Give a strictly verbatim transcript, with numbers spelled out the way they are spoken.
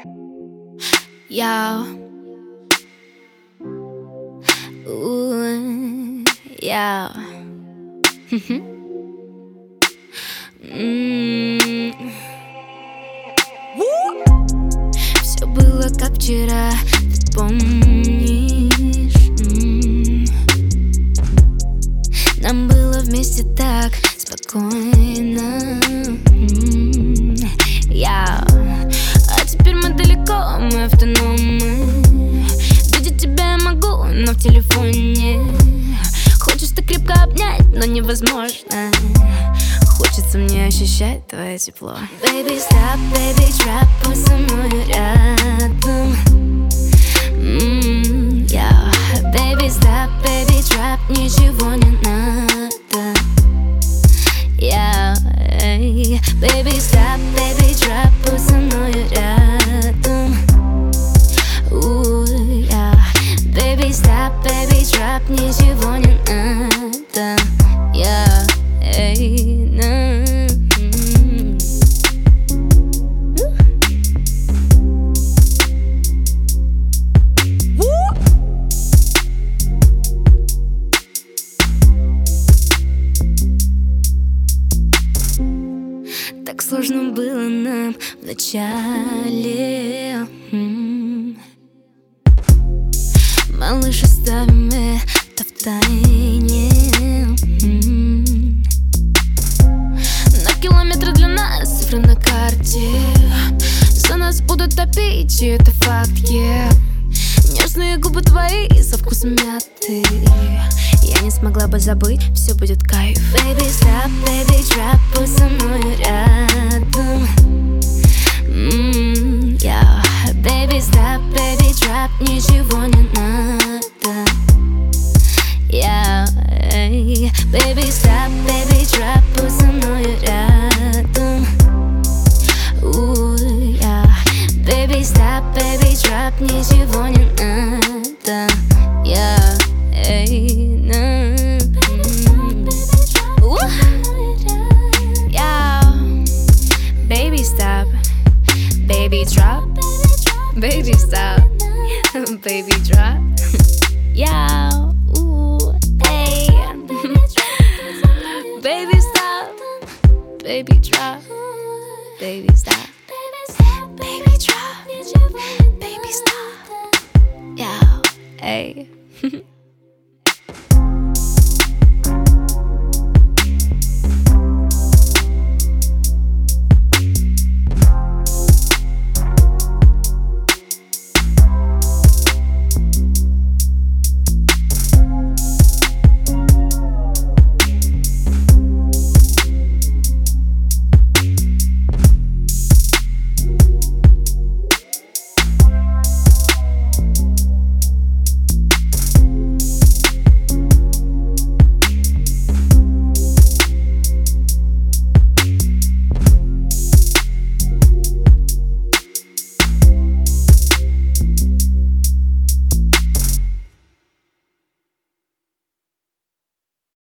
Yo. Ooh, yo. М. Все было как вчера, ты помнишь? М. Нам было вместе так спокойно. М. Я. А теперь мы далеко, мы автономы. Видеть тебя я могу, но в телефоне. Хочешь ты крепко обнять, но невозможно. Хочется мне ощущать твое тепло. Baby, stop, baby, trap, пусть со мной рядом. mm, yeah. Baby, stop, baby, trap, ничего не надо. yeah. Baby, stop, baby, trap, пусть со мной рядом. Ooh, yeah. Baby, stop, baby, trap, ничего не надо. yeah. Эй, на. Так сложно было нам в начале. М-м. Малыш, оставим это в тайне. М-м. На километры для нас цифры на карте. За нас будут топить, и это факт, yeah. Нежные губы твои со вкусом мяты. Я не смогла бы забыть, все будет кайф. Baby, stop, baby, trap, пусть со мной рядом. mm, yeah. Baby, stop, baby, trap, ничего не надо. yeah. Baby, stop, baby, trap, пусть со мной рядом. Ooh, yeah. Baby, stop, baby, trap, ничего не надо. yeah. Эй, на. Baby, stop, baby, drop. Baby, stop, baby, drop. Yeah, ooh, hey. Baby, stop, baby, drop. Baby, stop, baby, drop. Baby, stop. Yeah, hey.